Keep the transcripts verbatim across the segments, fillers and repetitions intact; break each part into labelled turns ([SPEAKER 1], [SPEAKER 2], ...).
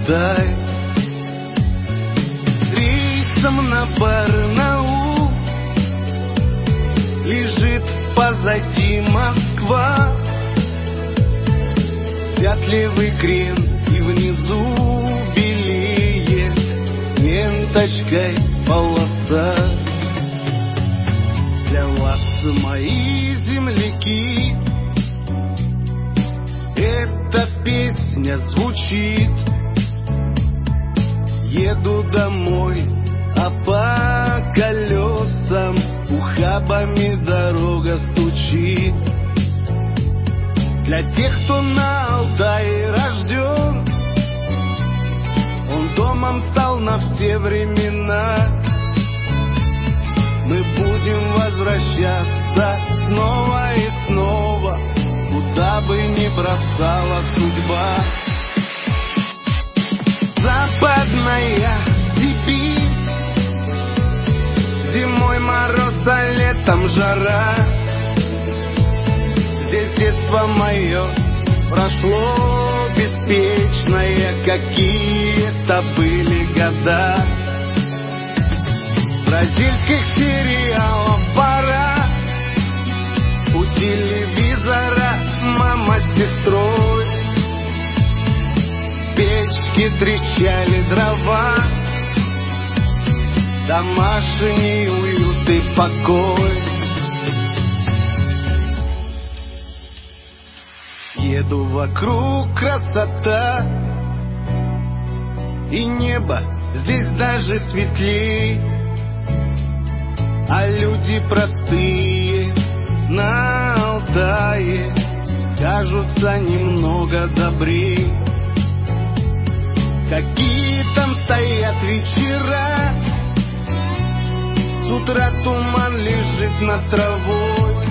[SPEAKER 1] Алтай. Рейсом на Барнаул лежит позади Москва. Взят левый крен и внизу белеет ленточкой полоса. Для вас, мои земляки, эта песня звучит. Еду домой, а по колесам ухабами дорога стучит. Для тех, кто на Алтае рожден, он домом стал на все времена. Мы будем возвращаться снова и снова, куда бы ни бросала судьба. Западная Сибирь, зимой мороз, а летом жара. Здесь детство мое прошло беспечное, какие-то были года. Бразильских сериалов пора, у телевизора мама с сестрой. В печке трещали дрова, домашний уют и покой. Еду вокруг красота, и небо здесь даже светлей, а люди простые на Алтае кажутся немного добрей. Какие там стоят вечера, с утра туман лежит над травой.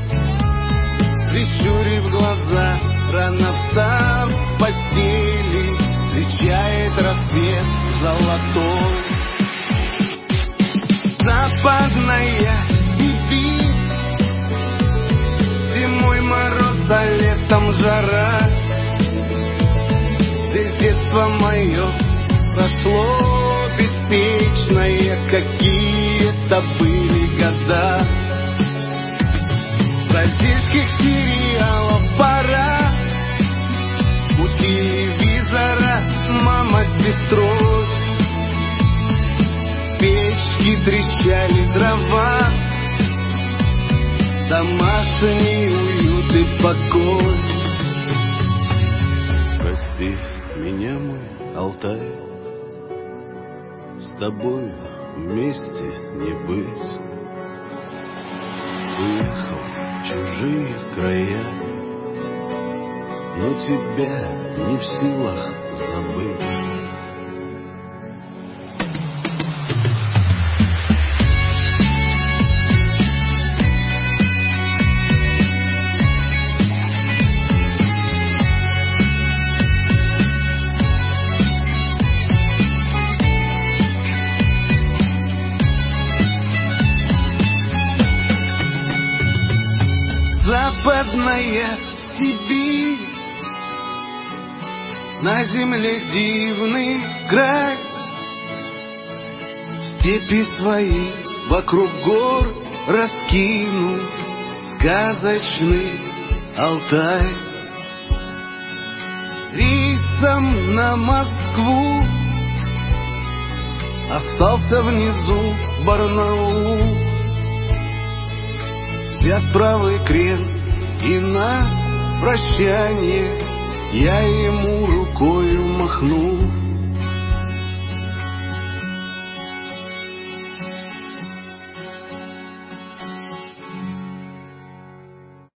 [SPEAKER 1] Прищурив глаза, рано встав с постели, встречает рассвет золотой. Западная Сибирь, зимой мороз, а летом жара. Здесь детство мое прошло беспечное, какие-то были года. Бразильских сериалов пора, у телевизора мама с сестрой. В печке трещали дрова, домашний уют и покой. Прости меня, мой Алтай, с тобой вместе не быть. Уехал в чужие края, но тебя не в силах забыть. Западная Сибирь, на земле дивный край. Степи свои вокруг гор раскинул сказочный Алтай. Рейсом на Москву остался внизу Барнаул. Взят правый крен, и на прощание я ему рукою махнул.